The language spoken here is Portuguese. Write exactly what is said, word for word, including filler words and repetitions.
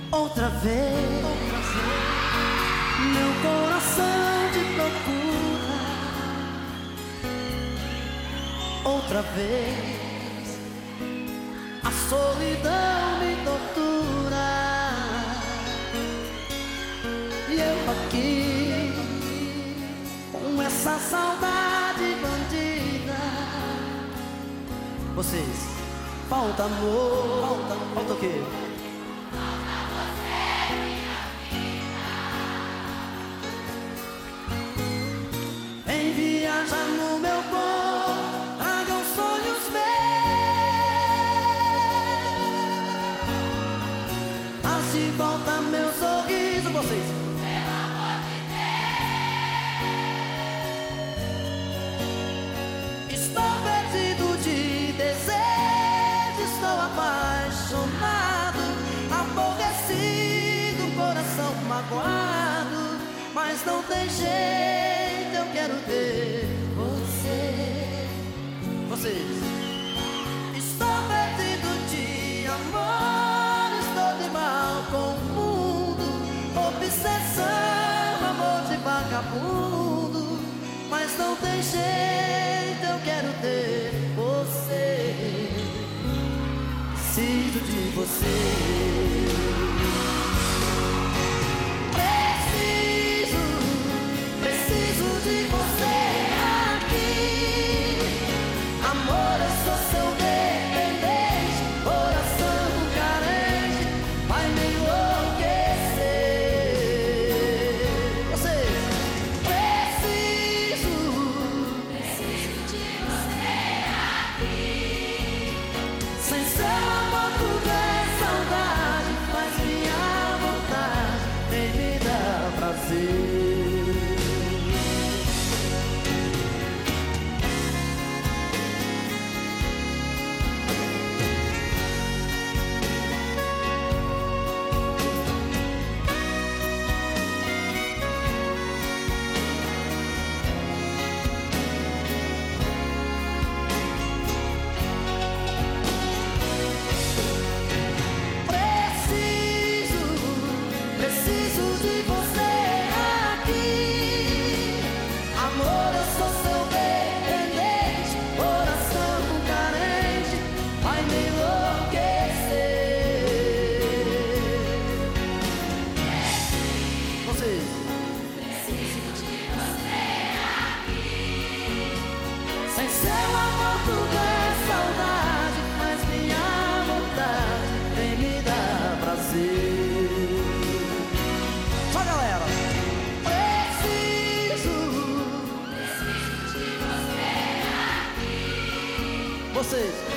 Outra vez, meu coração te procura. Outra vez, a solidão me tortura. E eu aqui, com essa saudade bandida. Vocês, falta amor, falta, falta o quê? Viaja no meu corpo, tragam sonhos meus. Mas de volta meu sorriso, vocês. Pelo amor de Deus. Estou perdido de desejo, estou apaixonado, aborrecido, coração magoado. Mas não tem jeito, eu quero ter você. Vocês. Estou perdido de amor, estou de mal com o mundo. Obsessão, amor de vagabundo. Mas não tem jeito, eu quero ter você. Preciso de você. De você aqui, amor, eu sou seu dependente, coração carente, vai me enlouquecer. Vocês, preciso, preciso de você aqui. Sem seu amor tudo é saudade, mas minha vontade nem me dá prazer. Preciso de você aqui, amor, eu sou seu dependente, coração carente, vai me enlouquecer. Vocês. Preciso de você aqui. Sem seu amor tudo é saudade, mas minha vontade vem me dar prazer. Só galera, preciso, preciso de você aqui. Vocês.